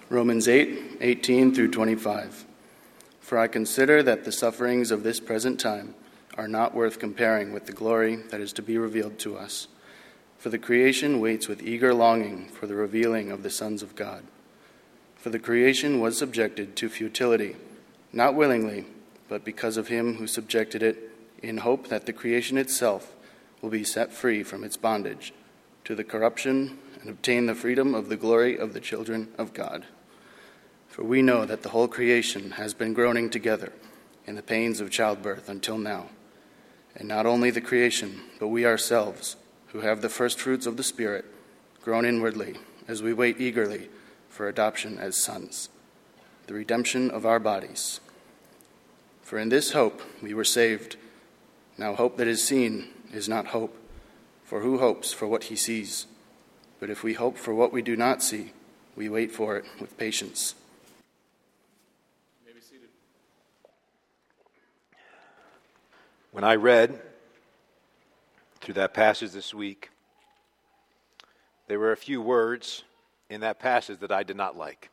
Romans 8:18 through 25. For I consider that the sufferings of this present time are not worth comparing with the glory that is to be revealed to us. For the creation waits with eager longing for the revealing of the sons of God. For the creation was subjected to futility, not willingly, but because of him who subjected it, in hope that the creation itself will be set free from its bondage to the corruption and obtain the freedom of the glory of the children of God. For we know that the whole creation has been groaning together in the pains of childbirth until now. And not only the creation, but we ourselves, who have the first fruits of the Spirit, groan inwardly as we wait eagerly for adoption as sons, the redemption of our bodies. For in this hope we were saved. Now hope that is seen is not hope, for who hopes for what he sees? But if we hope for what we do not see, we wait for it with patience. When I read through that passage this week, there were a few words in that passage that I did not like.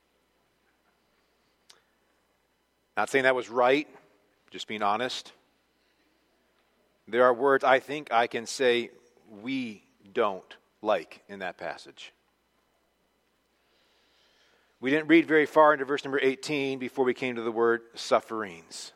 Not saying that was right, just being honest. There are words I think I can say we don't like in that passage. We didn't read very far into verse number 18 before we came to the word sufferings.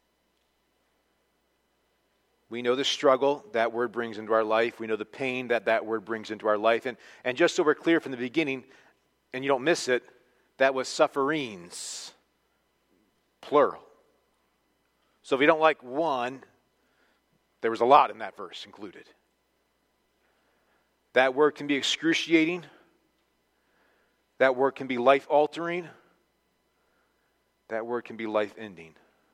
We know the struggle that word brings into our life. We know the pain that word brings into our life. And just so we're clear from the beginning, and you don't miss it, that was sufferings, plural. So if you don't like one, there was a lot in that verse included. That word can be excruciating. That word can be life-altering. That word can be life-ending.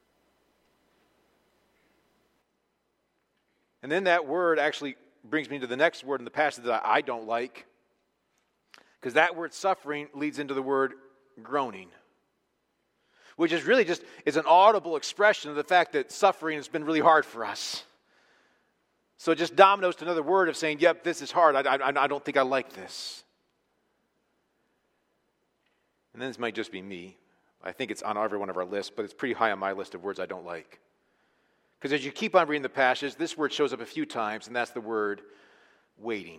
And then that word actually brings me to the next word in the passage that I don't like. Because that word suffering leads into the word groaning. Which is really just is an audible expression of the fact that suffering has been really hard for us. So it just dominoes to another word of saying, yep, this is hard. I don't think I like this. And then this might just be me. I think it's on every one of our lists, but it's pretty high on my list of words I don't like. Because as you keep on reading the passage, this word shows up a few times, and that's the word waiting.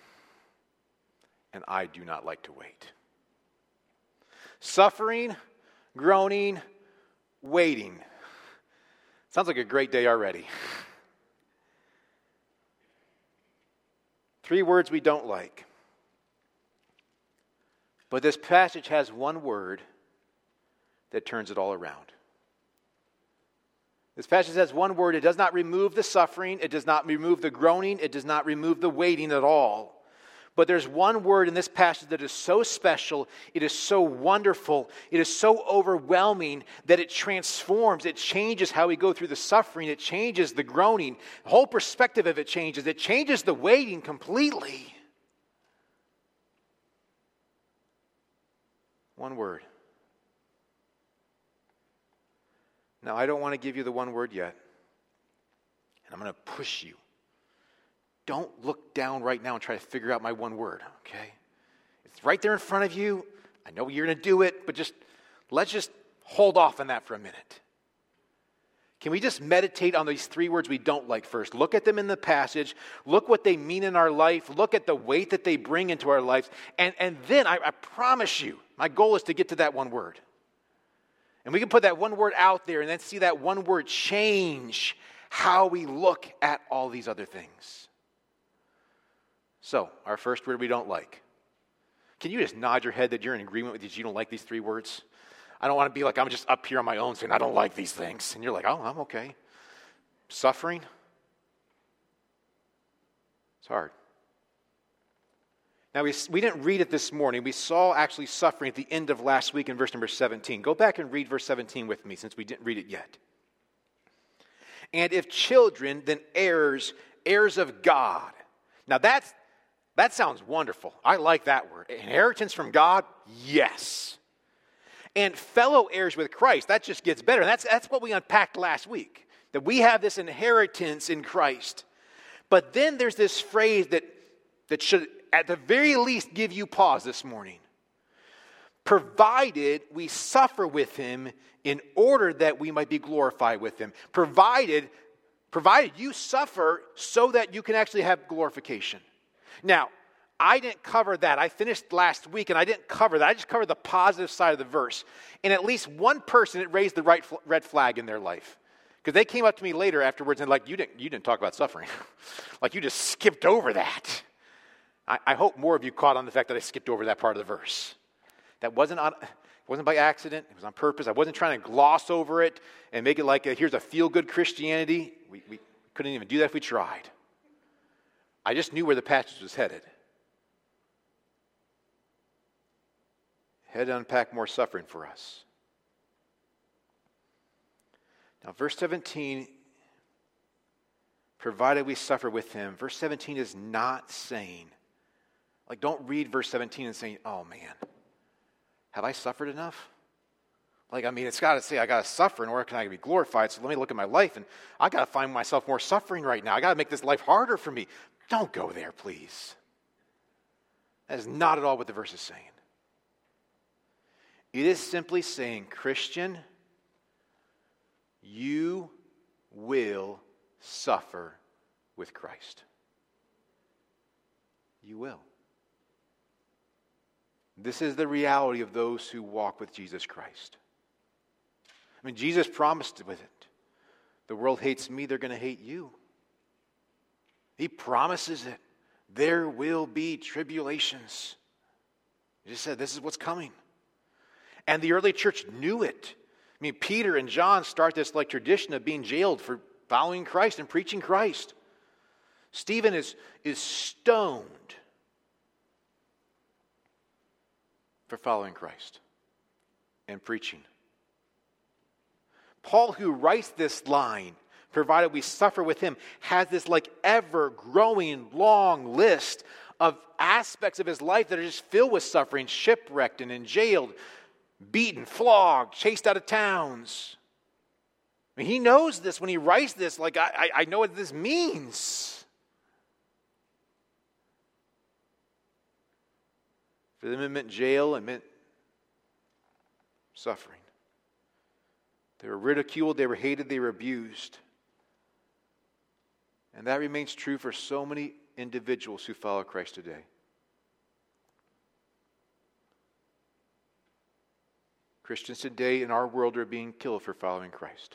And I do not like to wait. Suffering, groaning, waiting. Sounds like a great day already. 3 words we don't like. But this passage has one word that turns it all around. This passage has one word. It does not remove the suffering. It does not remove the groaning. It does not remove the waiting at all. But there's one word in this passage that is so special, it is so wonderful, it is so overwhelming that it transforms, it changes how we go through the suffering, it changes the groaning. The whole perspective of it changes. It changes the waiting completely. One word. Now, I don't want to give you the one word yet. And I'm going to push you. Don't look down right now and try to figure out my one word, okay? It's right there in front of you. I know you're going to do it, but let's just hold off on that for a minute. Can we just meditate on these 3 words we don't like first? Look at them in the passage. Look what they mean in our life. Look at the weight that they bring into our lives. And then, I promise you, my goal is to get to that one word. And we can put that one word out there and then see that one word change how we look at all these other things. So, our first word we don't like. Can you just nod your head that you're in agreement with these? You don't like these 3 words? I don't want to be like I'm just up here on my own saying I don't like these things. And you're like, oh, I'm okay. Suffering? It's hard. Now, we didn't read it this morning. We saw actually suffering at the end of last week in verse number 17. Go back and read verse 17 with me since we didn't read it yet. And if children, then heirs, heirs of God. Now, that sounds wonderful. I like that word. Inheritance from God? Yes. And fellow heirs with Christ, that just gets better. And that's what we unpacked last week, that we have this inheritance in Christ. But then there's this phrase that should, at the very least, give you pause this morning. provided we suffer with him in order that we might be glorified with him. Provided you suffer so that you can actually have glorification. Now, I didn't cover that. I finished last week and I didn't cover that. I just covered the positive side of the verse. And at least one person, it raised the red flag in their life. Because they came up to me later afterwards and like, you didn't talk about suffering. Like you just skipped over that. I hope more of you caught on the fact that I skipped over that part of the verse. That wasn't by accident. It was on purpose. I wasn't trying to gloss over it and make it like here's a feel-good Christianity. We couldn't even do that if we tried. I just knew where the passage was headed. Had to unpack more suffering for us. Now, verse 17, provided we suffer with him. Verse 17 is not saying, like, don't read verse 17 and saying, oh man, have I suffered enough? Like, I mean, it's got to say I got to suffer in order can I be glorified. So let me look at my life and I got to find myself more suffering right now. I got to make this life harder for me. Don't go there, please. That is not at all what the verse is saying. It is simply saying, Christian, you will suffer with Christ. You will. This is the reality of those who walk with Jesus Christ. I mean, Jesus promised with it. The world hates me, they're going to hate you. He promises it. There will be tribulations. He just said, this is what's coming. And the early church knew it. I mean, Peter and John start this like tradition of being jailed for following Christ and preaching Christ. Stephen is stoned for following Christ and preaching. Paul, who writes this line, provided we suffer with him, has this like ever-growing long list of aspects of his life that are just filled with suffering, shipwrecked and jailed, beaten, flogged, chased out of towns. I mean, he knows this when he writes this, like, I know what this means. For them, it meant jail, it meant suffering. They were ridiculed, they were hated, they were abused. And that remains true for so many individuals who follow Christ today. Christians today in our world are being killed for following Christ.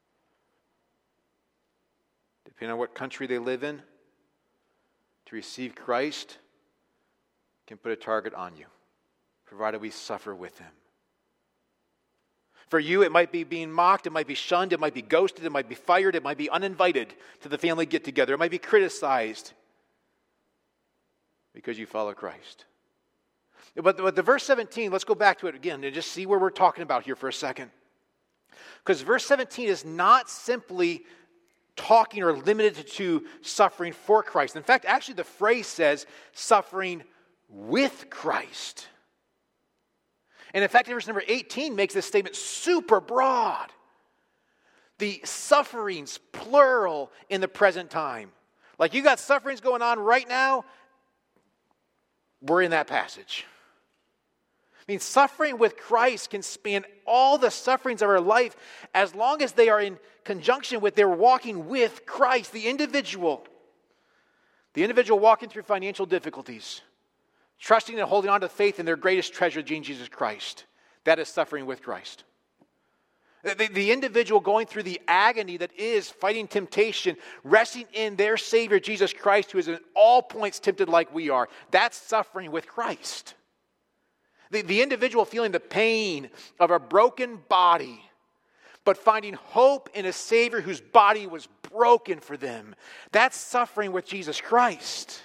Depending on what country they live in, to receive Christ can put a target on you, provided we suffer with him. For you, it might be being mocked, it might be shunned, it might be ghosted, it might be fired, it might be uninvited to the family get-together, it might be criticized because you follow Christ. But the verse 17, let's go back to it again and just see where we're talking about here for a second. Because verse 17 is not simply talking or limited to suffering for Christ. In fact, actually the phrase says suffering with Christ. And in fact, verse number 18 makes this statement super broad. The sufferings, plural, in the present time. Like you got sufferings going on right now, we're in that passage. I mean, suffering with Christ can span all the sufferings of our life as long as they are in conjunction with their walking with Christ, the individual. The individual walking through financial difficulties, trusting and holding on to faith in their greatest treasure, Jesus Christ. That is suffering with Christ. The individual going through the agony that is fighting temptation, resting in their Savior, Jesus Christ, who is at all points tempted like we are. That's suffering with Christ. The individual feeling the pain of a broken body, but finding hope in a Savior whose body was broken for them. That's suffering with Jesus Christ.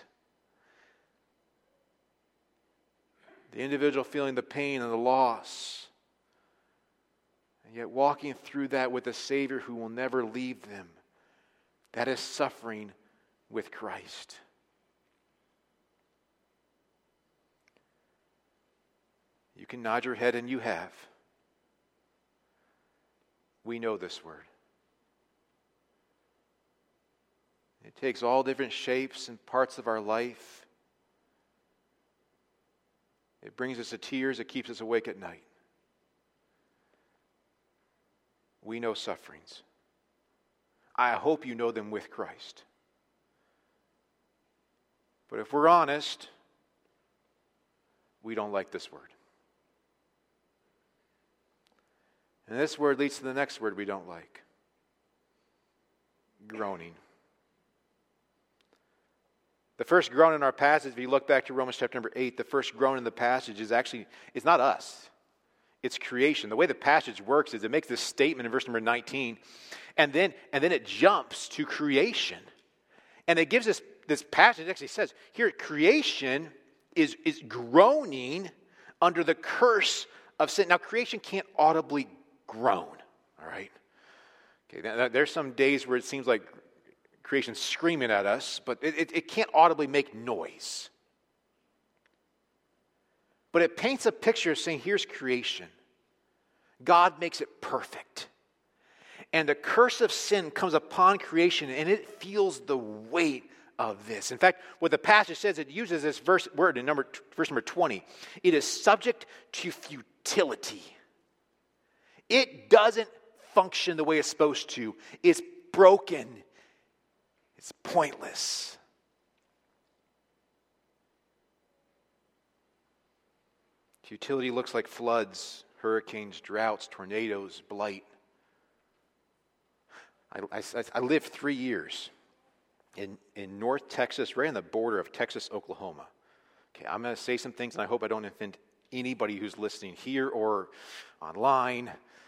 The individual feeling the pain and the loss, and yet walking through that with a Savior who will never leave them. That is suffering with Christ. You can nod your head, and you have. We know this word. It takes all different shapes and parts of our life. It brings us to tears. It keeps us awake at night. We know sufferings. I hope you know them with Christ. But if we're honest, we don't like this word. And this word leads to the next word we don't like. Groaning. The first groan in our passage, if you look back to Romans chapter number 8, the first groan in the passage is actually, it's not us. It's creation. The way the passage works is it makes this statement in verse number 19, and then it jumps to creation. And it gives us, this passage actually says, here creation is groaning under the curse of sin. Now creation can't audibly groan, all right? Okay, now, there's some days where it seems like creation's screaming at us, but it can't audibly make noise. But it paints a picture of saying, here's creation. God makes it perfect. And the curse of sin comes upon creation, and it feels the weight of this. In fact, what the passage says, it uses this word in verse number 20. It is subject to futility. It doesn't function the way it's supposed to. It's broken. It's pointless. Futility looks like floods, hurricanes, droughts, tornadoes, blight. I lived 3 years in North Texas, right on the border of Texas, Oklahoma. Okay, I'm going to say some things, and I hope I don't offend anybody who's listening here or online.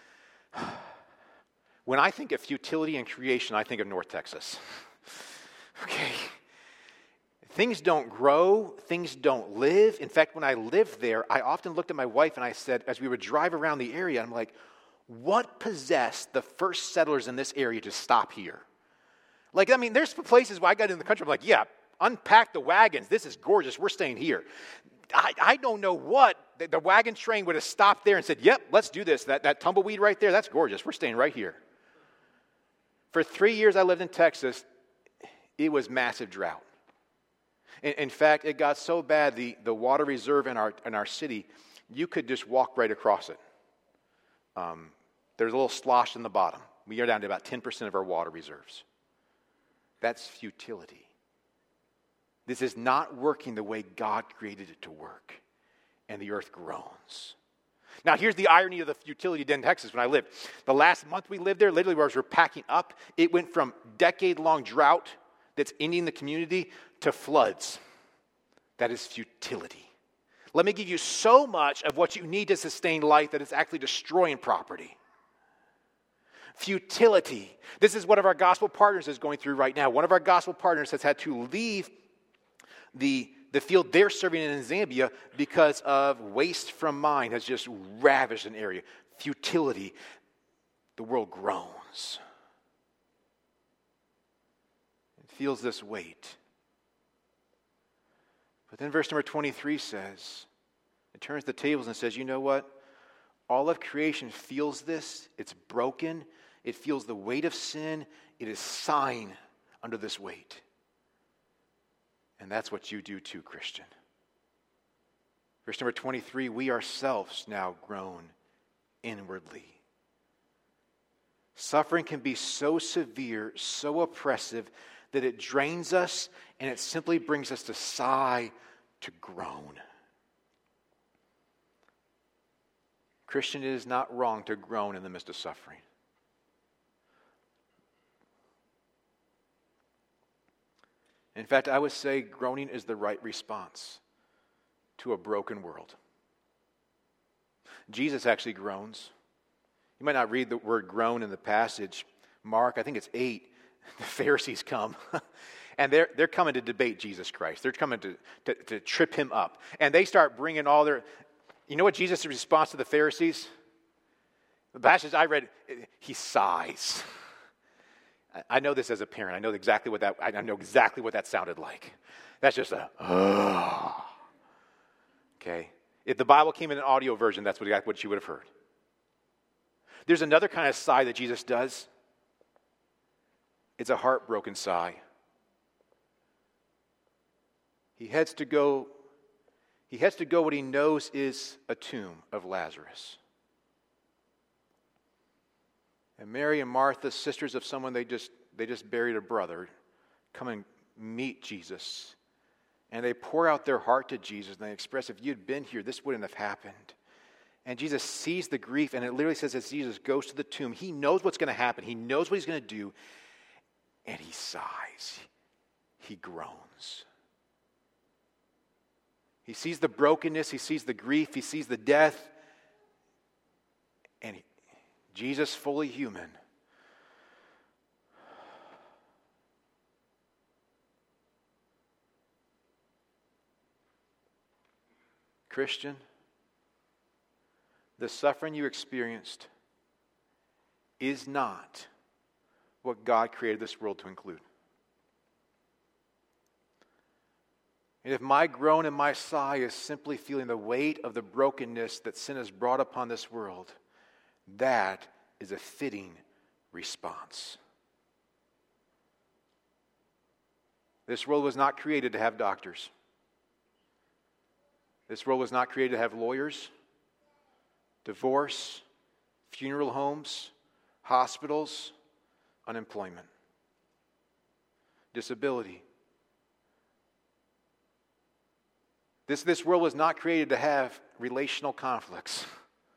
When I think of futility and creation, I think of North Texas. Okay. Things don't grow, things don't live. In fact, when I lived there, I often looked at my wife and I said, as we would drive around the area, I'm like, what possessed the first settlers in this area to stop here? Like, I mean, there's places where I got in the country, I'm like, yeah, unpack the wagons. This is gorgeous. We're staying here. I don't know what. The wagon train would have stopped there and said, yep, let's do this. That tumbleweed right there, that's gorgeous. We're staying right here. For 3 years I lived in Texas, it was massive drought. In fact, it got so bad, the water reserve in our city, you could just walk right across it. There's a little slosh in the bottom. We are down to about 10% of our water reserves. That's futility. This is not working the way God created it to work. And the earth groans. Now, here's the irony of the futility in Texas when I lived. The last month we lived there, literally as we're packing up, it went from decade-long drought that's ending the community to floods. That is futility. Let me give you so much of what you need to sustain life that it's actually destroying property. Futility. This is one of our gospel partners is going through right now. One of our gospel partners has had to leave the field they're serving in Zambia because of waste from mine has just ravished an area. Futility. The world groans. It feels this weight. But then verse number 23 says, it turns the tables and says, you know what? All of creation feels this. It's broken. It feels the weight of sin. It is sighing under this weight. And that's what you do too, Christian. Verse number 23, we ourselves now groan inwardly. Suffering can be so severe, so oppressive, that it drains us and it simply brings us to sigh, to groan. Christian, it is not wrong to groan in the midst of suffering. In fact, I would say groaning is the right response to a broken world. Jesus actually groans. You might not read the word groan in the passage. Mark, I think it's 8, the Pharisees come. And they're coming to debate Jesus Christ. They're coming to trip him up. And they start bringing all their... You know what Jesus' response to the Pharisees? The passage I read, he sighs. I know this as a parent. I know exactly what that sounded like. That's just a, oh. Okay. If the Bible came in an audio version, that's what you would have heard. There's another kind of sigh that Jesus does. It's a heartbroken sigh. He He has to go what he knows is a tomb of Lazarus. And Mary and Martha, sisters of someone they just buried a brother, come and meet Jesus. And they pour out their heart to Jesus, and they express, if you'd been here, this wouldn't have happened. And Jesus sees the grief, and it literally says as Jesus goes to the tomb, he knows what's going to happen. He knows what he's going to do, and he sighs. He groans. He sees the brokenness, he sees the grief, he sees the death, and Jesus, fully human, Christian, the suffering you experienced is not what God created this world to include. And if my groan and my sigh is simply feeling the weight of the brokenness that sin has brought upon this world, that is a fitting response. This world was not created to have doctors. This world was not created to have lawyers, divorce, funeral homes, hospitals, unemployment, disability. This world was not created to have relational conflicts,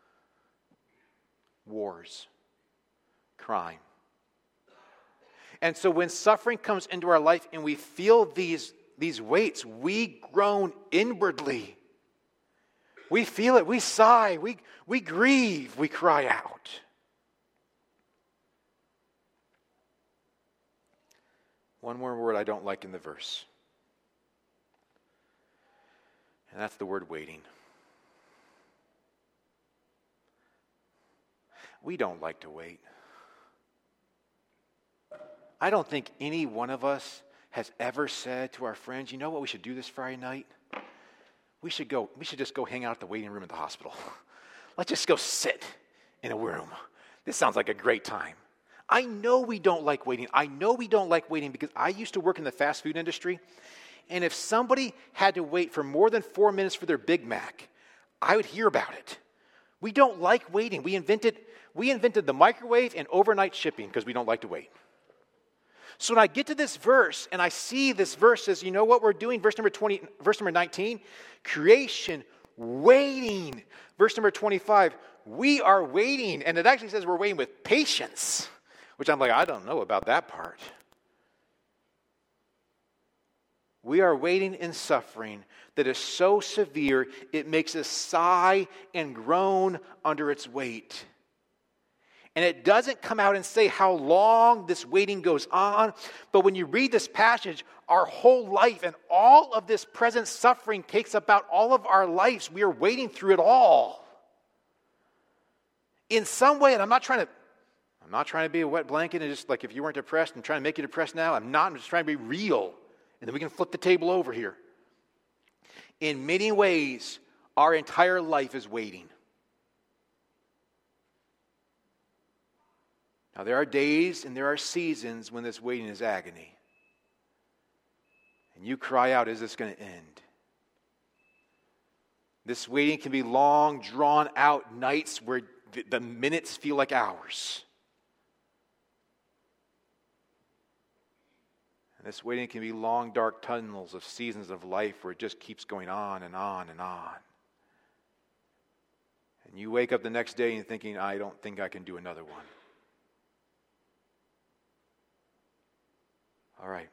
wars, crime. And so when suffering comes into our life and we feel these weights, we groan inwardly. We feel it, we sigh, we grieve, we cry out. One more word I don't like in the verse. And that's the word waiting. We don't like to wait. I don't think any one of us has ever said to our friends, you know what we should do this Friday night? We should just go hang out at the waiting room at the hospital. Let's just go sit in a room. This sounds like a great time. I know we don't like waiting. I know we don't like waiting because I used to work in the fast food industry. And if somebody had to wait for more than 4 minutes for their Big Mac, I would hear about it. We don't like waiting. We invented the microwave and overnight shipping because we don't like to wait. So when I get to this verse and I see this verse says, you know what we're doing? Verse number 19, creation waiting. Verse number 25, we are waiting. And it actually says we're waiting with patience, which I'm like, I don't know about that part. We are waiting in suffering that is so severe, it makes us sigh and groan under its weight. And it doesn't come out and say how long this waiting goes on, but when you read this passage, our whole life and all of this present suffering takes about all of our lives. We are waiting through it all. In some way, and I'm not trying to be a wet blanket and just like if you weren't depressed, I'm trying to make you depressed now. I'm just trying to be real. And then we can flip the table over here. In many ways, our entire life is waiting. Now, there are days and there are seasons when this waiting is agony. And you cry out, is this going to end? This waiting can be long, drawn out nights where the minutes feel like hours. And this waiting can be long, dark tunnels of seasons of life where it just keeps going on and on and on. And you wake up the next day and thinking, I don't think I can do another one. All right.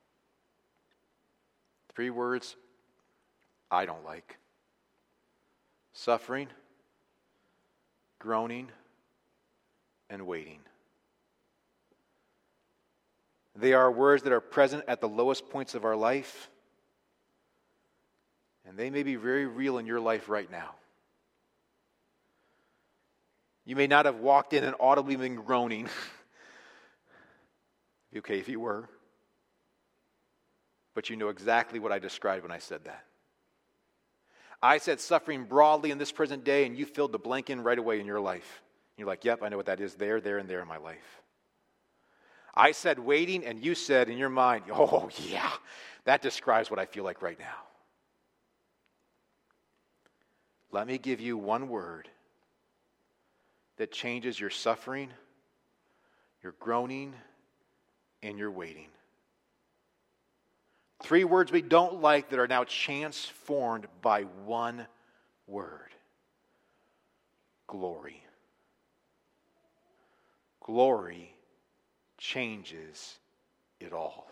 3 words I don't like. Suffering, groaning, and waiting. They are words that are present at the lowest points of our life, and they may be very real in your life right now. You may not have walked in and audibly been groaning. Okay, if you were. But you know exactly what I described when I said that. I said suffering broadly in this present day, and you filled the blank in right away in your life. You're like, yep, I know what that is there, and there in my life. I said waiting, and you said in your mind, oh yeah, that describes what I feel like right now. Let me give you one word that changes your suffering, your groaning, and your waiting. 3 words we don't like that are now transformed by one word. Glory. Glory changes it all.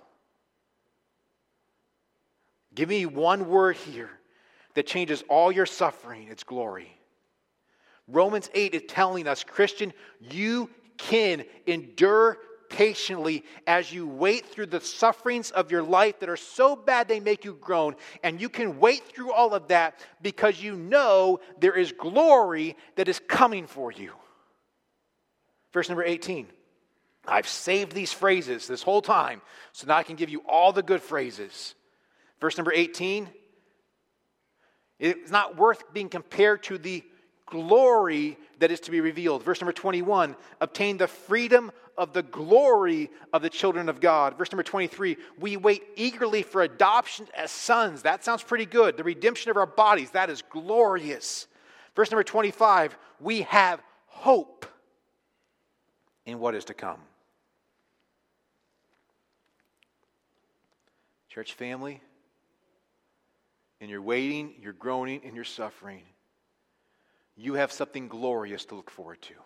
Give me one word here that changes all your suffering. It's glory. Romans 8 is telling us, Christian, you can endure patiently as you wait through the sufferings of your life that are so bad they make you groan. And you can wait through all of that because you know there is glory that is coming for you. Verse number 18. I've saved these phrases this whole time so now I can give you all the good phrases. Verse number 18. It's not worth being compared to the glory that is to be revealed. Verse number 21, obtain the freedom of the glory of the children of God. Verse number 23, we wait eagerly for adoption as sons. That sounds pretty good. The redemption of our bodies, that is glorious. Verse number 25, we have hope in what is to come. Church family, in your waiting, your groaning, and your suffering, you have something glorious to look forward to.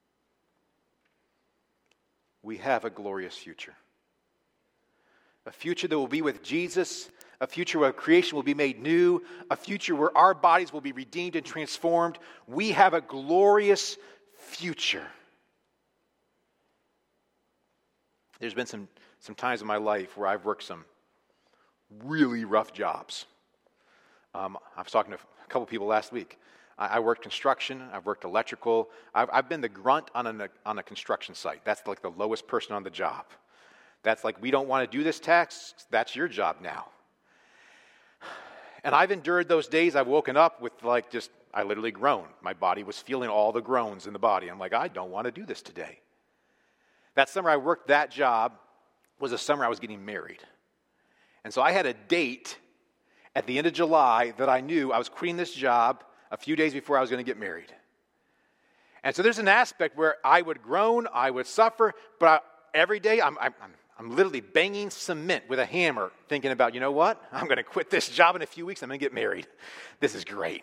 We have a glorious future. A future that will be with Jesus, a future where creation will be made new, a future where our bodies will be redeemed and transformed. We have a glorious future. There's been some times in my life where I've worked some really rough jobs. I was talking to a couple people last week. I worked construction. I've worked electrical. I've been the grunt on a construction site. That's like the lowest person on the job. That's like, we don't want to do this task. That's your job now. And I've endured those days. I've woken up with I literally groaned. My body was feeling all the groans in the body. I'm like, I don't want to do this today. That summer I worked that job was a summer I was getting married. And so I had a date at the end of July that I knew I was quitting this job a few days before I was going to get married. And so there's an aspect where I would groan, I would suffer, but every day I'm literally banging cement with a hammer, thinking about, you know what? I'm going to quit this job in a few weeks. I'm going to get married. This is great.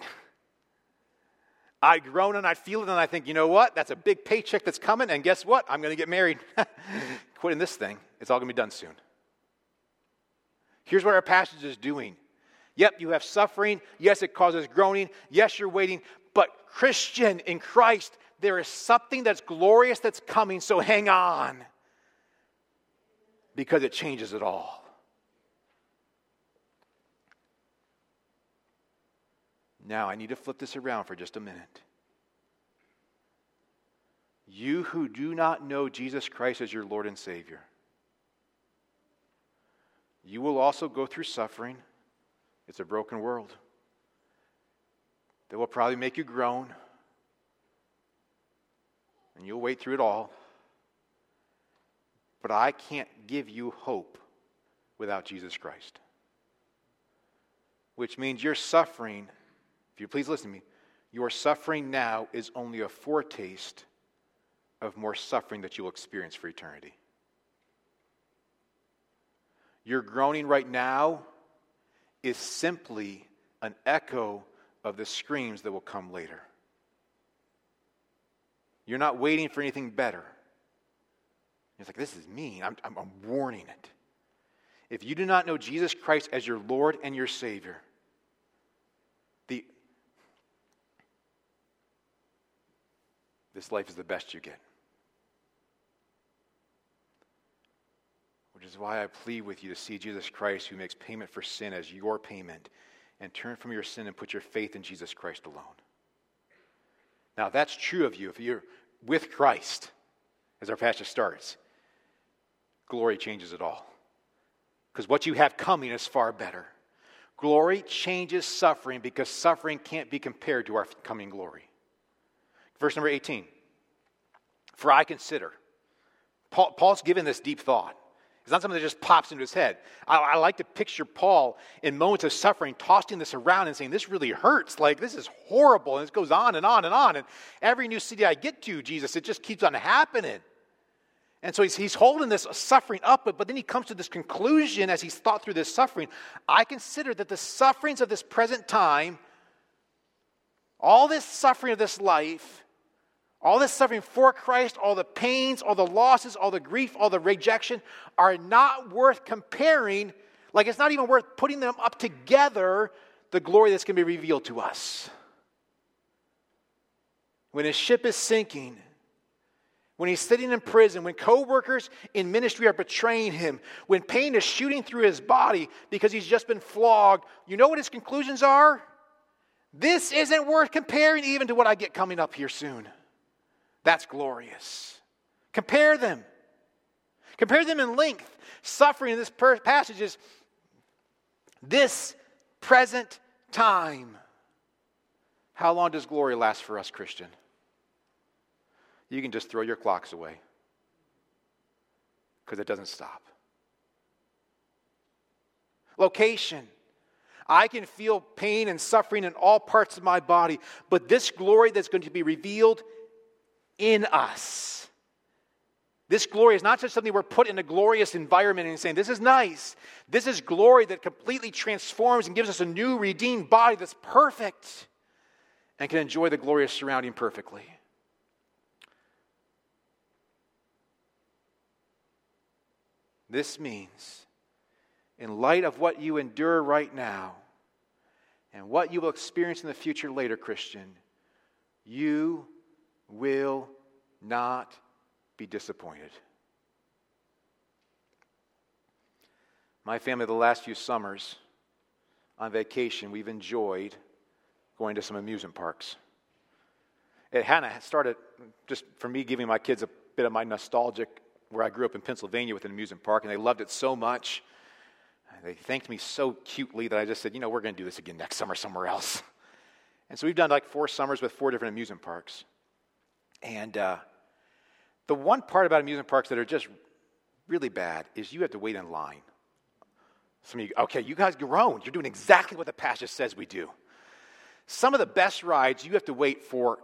I groan and I feel it and I think, you know what? That's a big paycheck that's coming, and guess what? I'm going to get married. Quitting this thing. It's all going to be done soon. Here's what our passage is doing. Yep, you have suffering. Yes, it causes groaning. Yes, you're waiting. But Christian, in Christ, there is something that's glorious that's coming, so hang on. Because it changes it all. Now, I need to flip this around for just a minute. You who do not know Jesus Christ as your Lord and Savior, you will also go through suffering. It's a broken world that will probably make you groan, and you'll wait through it all. But I can't give you hope without Jesus Christ. Which means your suffering, if you please listen to me, your suffering now is only a foretaste of more suffering that you'll experience for eternity. Your groaning right now is simply an echo of the screams that will come later. You're not waiting for anything better. It's like, this is mean. I'm warning it. If you do not know Jesus Christ as your Lord and your Savior, this life is the best you get. Which is why I plead with you to see Jesus Christ, who makes payment for sin, as your payment, and turn from your sin and put your faith in Jesus Christ alone. Now, if that's true of you, if you're with Christ, as our passage starts, glory changes it all. Because what you have coming is far better. Glory changes suffering because suffering can't be compared to our coming glory. Verse number 18. For I consider. Paul's given this deep thought. It's not something that just pops into his head. I like to picture Paul in moments of suffering, tossing this around and saying, this really hurts. Like, this is horrible. And it goes on and on and on. And every new city I get to, Jesus, it just keeps on happening. And so he's holding this suffering up, but then he comes to this conclusion as he's thought through this suffering. I consider that the sufferings of this present time, all this suffering of this life, all this suffering for Christ, all the pains, all the losses, all the grief, all the rejection are not worth comparing. Like, it's not even worth putting them up together, the glory that's going to be revealed to us. When his ship is sinking, when he's sitting in prison, when co-workers in ministry are betraying him, when pain is shooting through his body because he's just been flogged, you know what his conclusions are? This isn't worth comparing even to what I get coming up here soon. That's glorious. Compare them. Compare them in length. Suffering in this passage is this present time. How long does glory last for us, Christian? You can just throw your clocks away because it doesn't stop. Location. I can feel pain and suffering in all parts of my body, but this glory that's going to be revealed in us. This glory is not just something we're put in a glorious environment and saying, this is nice. This is glory that completely transforms and gives us a new redeemed body that's perfect and can enjoy the glorious surrounding perfectly. This means, in light of what you endure right now and what you will experience in the future later, Christian, you will not be disappointed. My family, the last few summers on vacation, we've enjoyed going to some amusement parks. It kind of started just for me giving my kids a bit of my nostalgic, where I grew up in Pennsylvania with an amusement park, and they loved it so much. They thanked me so cutely that I just said, we're going to do this again next summer somewhere else. And so we've done like 4 summers with 4 different amusement parks. And the one part about amusement parks that are just really bad is you have to wait in line. Some of you, okay, you guys grown. You're doing exactly what the passage says we do. Some of the best rides, you have to wait for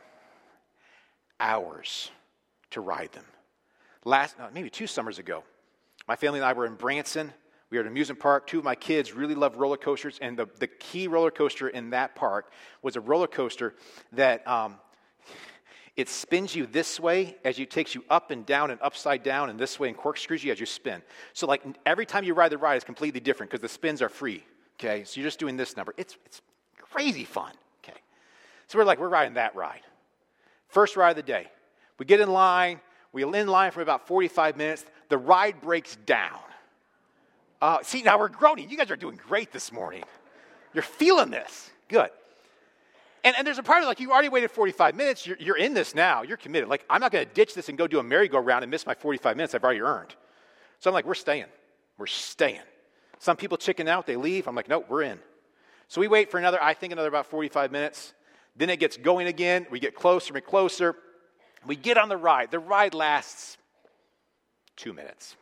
hours to ride them. Maybe 2 summers ago, my family and I were in Branson. We were at an amusement park. 2 of my kids really love roller coasters, and the key roller coaster in that park was a roller coaster that it spins you this way as it takes you up and down and upside down and this way and corkscrews you as you spin. So like every time you ride the ride, it's completely different because the spins are free. Okay, so you're just doing this number. It's crazy fun. Okay, so we're riding that ride. First ride of the day. We get in line. We're in line for about 45 minutes. The ride breaks down. See, now we're groaning. You guys are doing great this morning. You're feeling this. Good. And there's a part of it, like, you already waited 45 minutes. You're in this now. You're committed. Like, I'm not going to ditch this and go do a merry-go-round and miss my 45 minutes I've already earned. So I'm like, we're staying. We're staying. Some people chicken out. They leave. I'm like, no, we're in. So we wait for another about 45 minutes. Then it gets going again. We get closer and closer. We get on the ride. The ride lasts 2 minutes.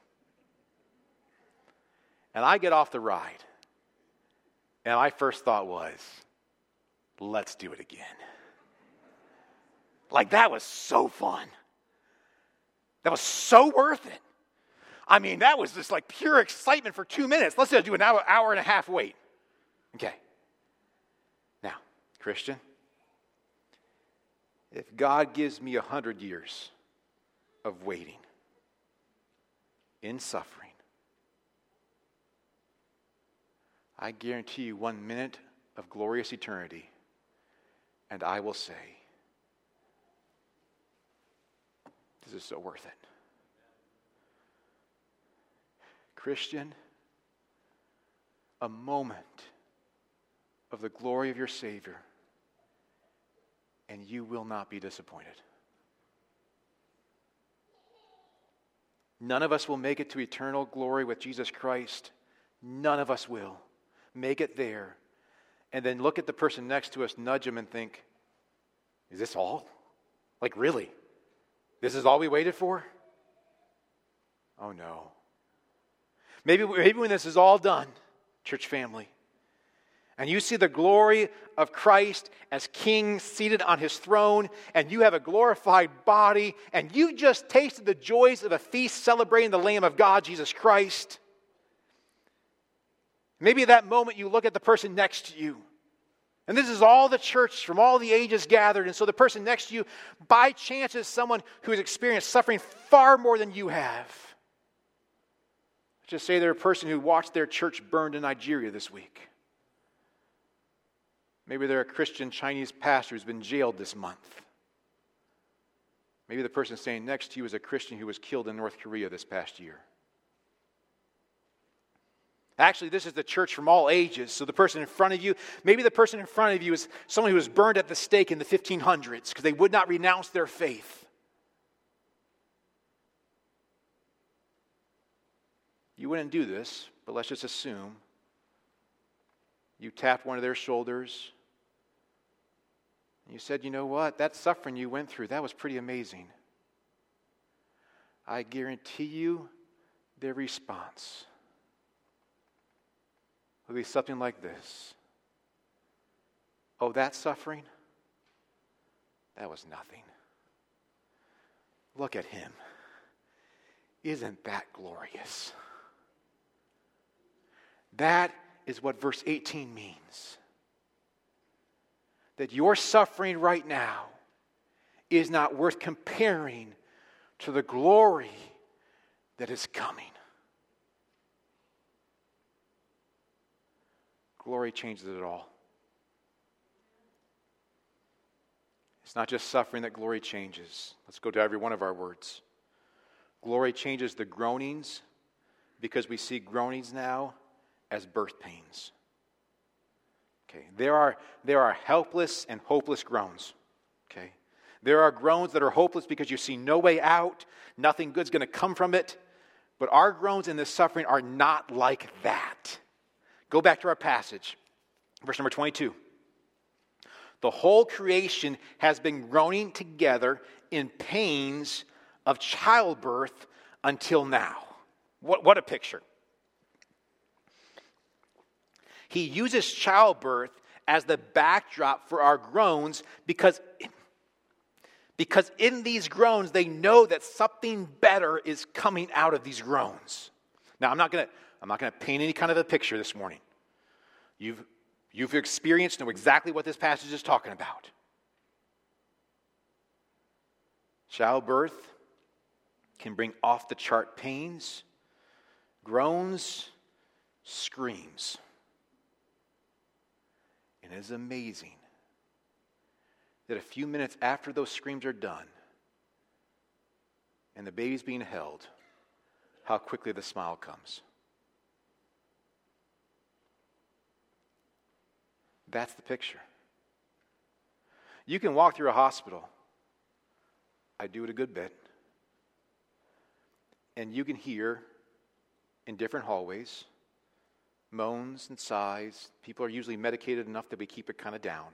And I get off the ride. And my first thought was, let's do it again. Like, that was so fun. That was so worth it. I mean, that was just like pure excitement for 2 minutes. Let's do an hour and a half wait. Okay. Now, Christian, if God gives me 100 years of waiting in suffering, I guarantee you 1 minute of glorious eternity, and I will say, this is so worth it. Christian, a moment of the glory of your Savior, and you will not be disappointed. None of us will make it to eternal glory with Jesus Christ. None of us will make it there. And then look at the person next to us, nudge him, and think, is this all? Like, really? This is all we waited for? Oh, no. Maybe when this is all done, church family, and you see the glory of Christ as King seated on his throne, and you have a glorified body, and you just tasted the joys of a feast celebrating the Lamb of God, Jesus Christ. Maybe at that moment you look at the person next to you, and this is all the church from all the ages gathered, and so the person next to you, by chance, is someone who has experienced suffering far more than you have. Just say they're a person who watched their church burned in Nigeria this week. Maybe they're a Christian Chinese pastor who's been jailed this month. Maybe the person standing next to you is a Christian who was killed in North Korea this past year. Actually, this is the church from all ages. So the person in front of you, maybe the person in front of you is someone who was burned at the stake in the 1500s because they would not renounce their faith. You wouldn't do this, but let's just assume you tapped one of their shoulders. You said, you know what? That suffering you went through, that was pretty amazing. I guarantee you their response will be something like this. Oh, that suffering? That was nothing. Look at him. Isn't that glorious? That is what verse 18 means. That your suffering right now is not worth comparing to the glory that is coming. Glory changes it all. It's not just suffering that glory changes. Let's go to every one of our words. Glory changes the groanings because we see groanings now as birth pains. Okay, there are helpless and hopeless groans. Okay, there are groans that are hopeless because you see no way out, nothing good's going to come from it. But our groans in this suffering are not like that. Go back to our passage, verse number 22. The whole creation has been groaning together in pains of childbirth until now. What a picture. He uses childbirth as the backdrop for our groans because in these groans they know that something better is coming out of these groans. Now I'm not going to paint any kind of a picture this morning. You've experienced, know exactly what this passage is talking about. Childbirth can bring off the chart pains, groans, screams. And it is amazing that a few minutes after those screams are done and the baby's being held, how quickly the smile comes. That's the picture. You can walk through a hospital. I do it a good bit. And you can hear in different hallways moans and sighs. People are usually medicated enough that we keep it kind of down.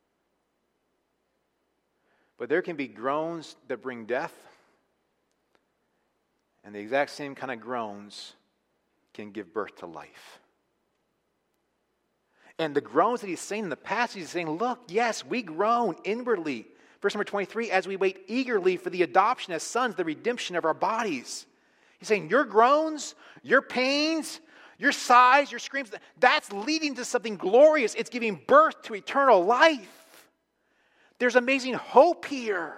But there can be groans that bring death, and the exact same kind of groans can give birth to life. And the groans that he's saying in the passage, he's saying, look, yes, we groan inwardly. Verse number 23, as we wait eagerly for the adoption as sons, the redemption of our bodies. He's saying your groans, your pains, your sighs, your screams, that's leading to something glorious. It's giving birth to eternal life. There's amazing hope here.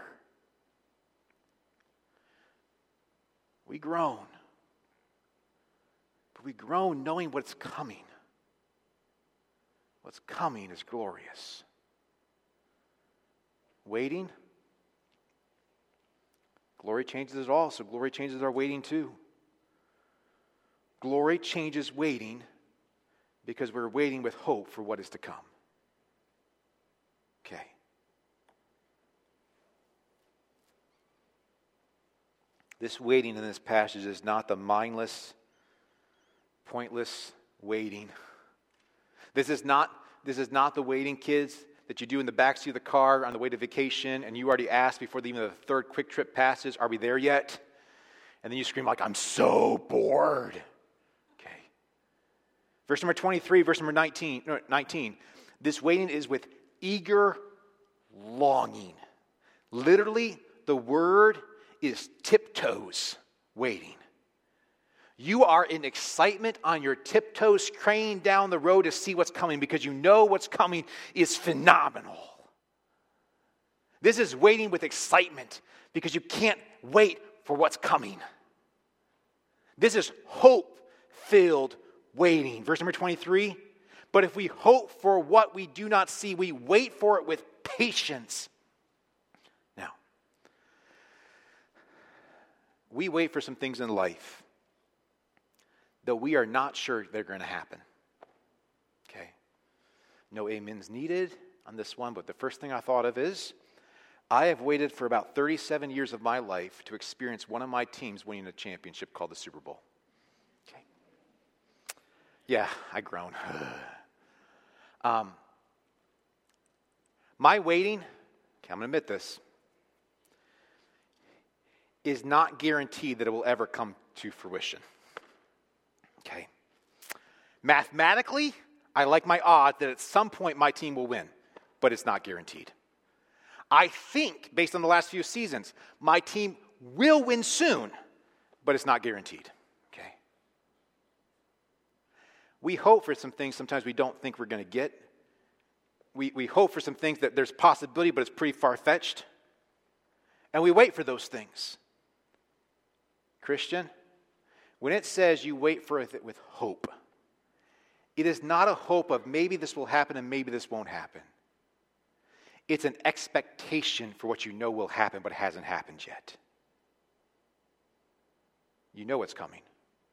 We groan. But we groan knowing what's coming. What's coming is glorious. Waiting. Glory changes it all, so glory changes our waiting too. Glory changes waiting because we're waiting with hope for what is to come. Okay. This waiting in this passage is not the mindless, pointless waiting. This is not the waiting, kids, that you do in the backseat of the car on the way to vacation, and you already asked before even the third quick trip passes, are we there yet? And then you scream like, I'm so bored. Verse number 23, verse number 19. This waiting is with eager longing. Literally, the word is tiptoes waiting. You are in excitement on your tiptoes, craning down the road to see what's coming because you know what's coming is phenomenal. This is waiting with excitement because you can't wait for what's coming. This is hope-filled waiting. Verse number 23, but if we hope for what we do not see, we wait for it with patience. Now, we wait for some things in life, though we are not sure they're going to happen. Okay? No amens needed on this one, but the first thing I thought of is, I have waited for about 37 years of my life to experience one of my teams winning a championship called the Super Bowl. Okay. Yeah, I groan. My waiting, okay, I'm going to admit this, is not guaranteed that it will ever come to fruition. Okay. Mathematically, I like my odds that at some point my team will win, but it's not guaranteed. I think, based on the last few seasons, my team will win soon, but it's not guaranteed. Okay? We hope for some things sometimes we don't think we're going to get. We hope for some things that there's possibility, but it's pretty far-fetched. And we wait for those things. Christian, when it says you wait for it with hope, it is not a hope of maybe this will happen and maybe this won't happen. It's an expectation for what you know will happen, but hasn't happened yet. You know it's coming.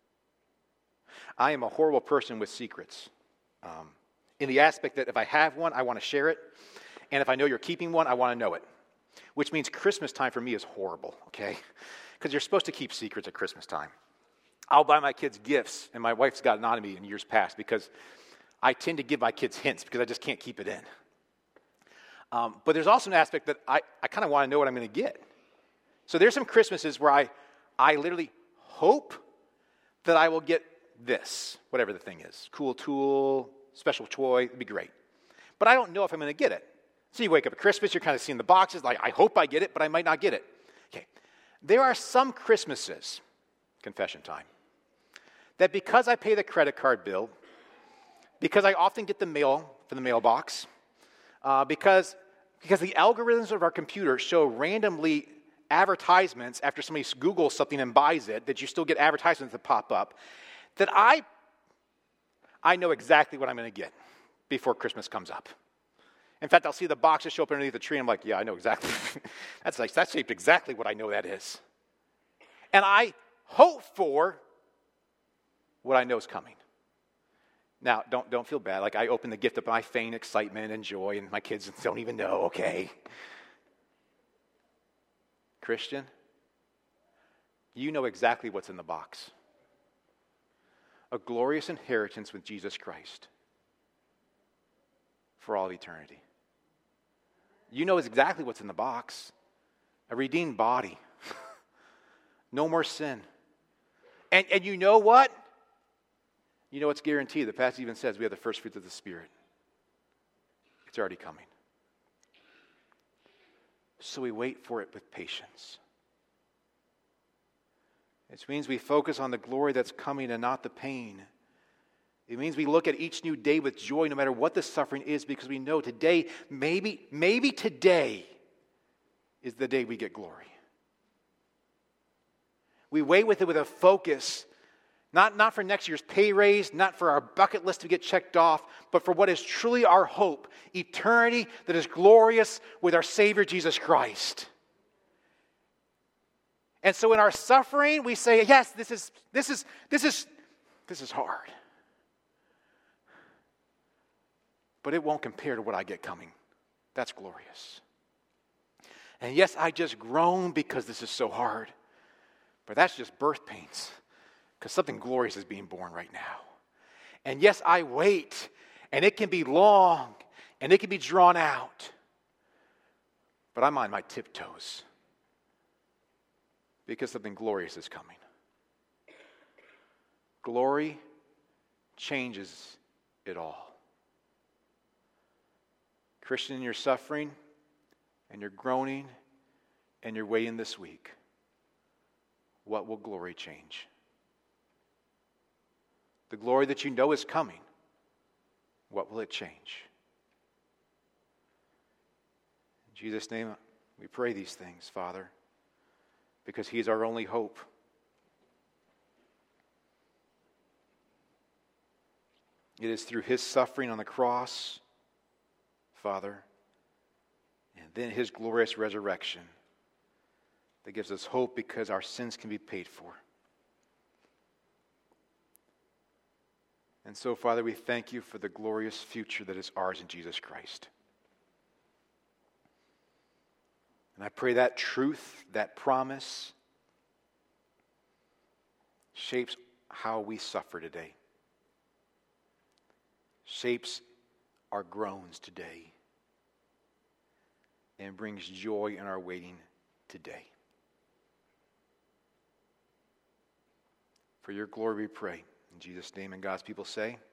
I am a horrible person with secrets. In the aspect that if I have one, I want to share it. And if I know you're keeping one, I want to know it. Which means Christmas time for me is horrible, okay? Because you're supposed to keep secrets at Christmas time. I'll buy my kids gifts, and my wife's gotten on to me in years past because I tend to give my kids hints because I just can't keep it in. But there's also an aspect that I kind of want to know what I'm going to get. So there's some Christmases where I literally hope that I will get this, whatever the thing is. Cool tool, special toy, it'd be great. But I don't know if I'm going to get it. So you wake up at Christmas, you're kind of seeing the boxes, like I hope I get it, but I might not get it. Okay. There are some Christmases, confession time, that because I pay the credit card bill, because I often get the mail from the mailbox, because the algorithms of our computer show randomly advertisements after somebody Googles something and buys it, that you still get advertisements that pop up, that I know exactly what I'm going to get before Christmas comes up. In fact, I'll see the boxes show up underneath the tree, and I'm like, yeah, I know exactly. That's shaped exactly what I know that is. And I hope for what I know is coming. Now, don't feel bad. Like I open the gift up and I feign excitement and joy, and my kids don't even know, okay? Christian, you know exactly what's in the box. A glorious inheritance with Jesus Christ for all eternity. You know exactly what's in the box. A redeemed body. No more sin. And you know what? You know it's guaranteed. The passage even says we have the first fruits of the Spirit. It's already coming. So we wait for it with patience. It means we focus on the glory that's coming and not the pain. It means we look at each new day with joy no matter what the suffering is, because we know today, maybe today is the day we get glory. We wait with it with a focus, not for next year's pay raise, not for our bucket list to get checked off, but for what is truly our hope, eternity that is glorious with our Savior Jesus Christ. And so in our suffering, we say, yes, this is hard. But it won't compare to what I get coming. That's glorious. And yes, I just groan because this is so hard. But that's just birth pains. Because something glorious is being born right now. And yes, I wait. And it can be long. And it can be drawn out. But I'm on my tiptoes. Because something glorious is coming. Glory changes it all. Christian, in your suffering and your groaning and your waiting this week, what will glory change? The glory that you know is coming, what will it change? In Jesus' name, we pray these things, Father, because He is our only hope. It is through His suffering on the cross, Father, and then His glorious resurrection that gives us hope because our sins can be paid for. And so, Father, we thank you for the glorious future that is ours in Jesus Christ. And I pray that truth, that promise, shapes how we suffer today, shapes our groans today, and brings joy in our waiting today. For your glory we pray. In Jesus' name, and God's people say,